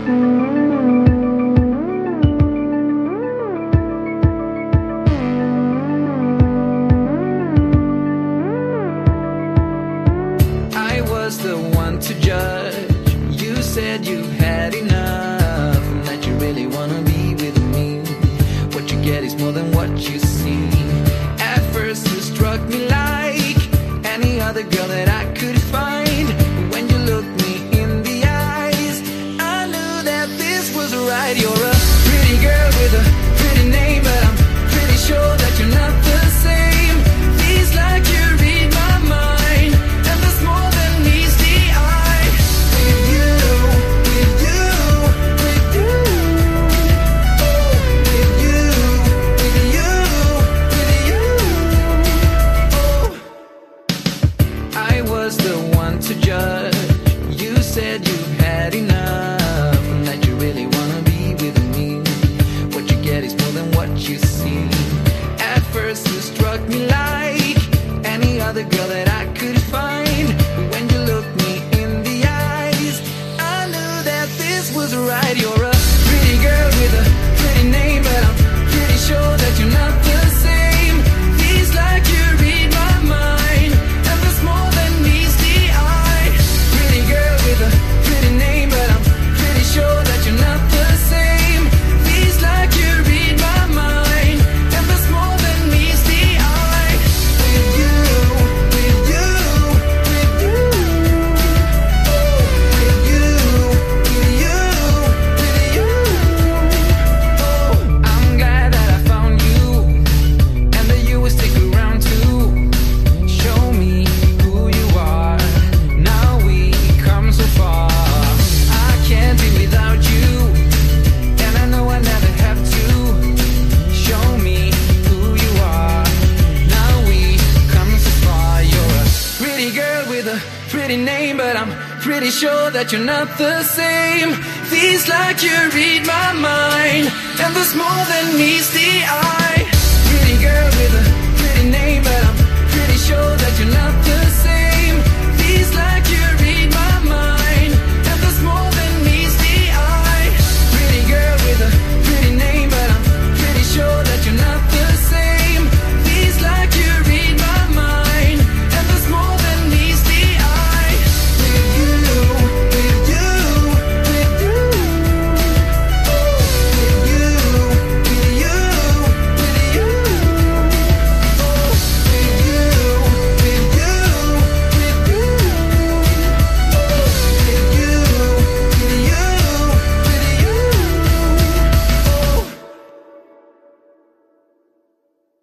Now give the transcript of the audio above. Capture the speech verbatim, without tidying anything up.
That you're not the same. Feels like you read my mind, and there's more than meets the eye. Pretty girl with a pretty name, but I'm pretty sure that you're not the same. Feels like you read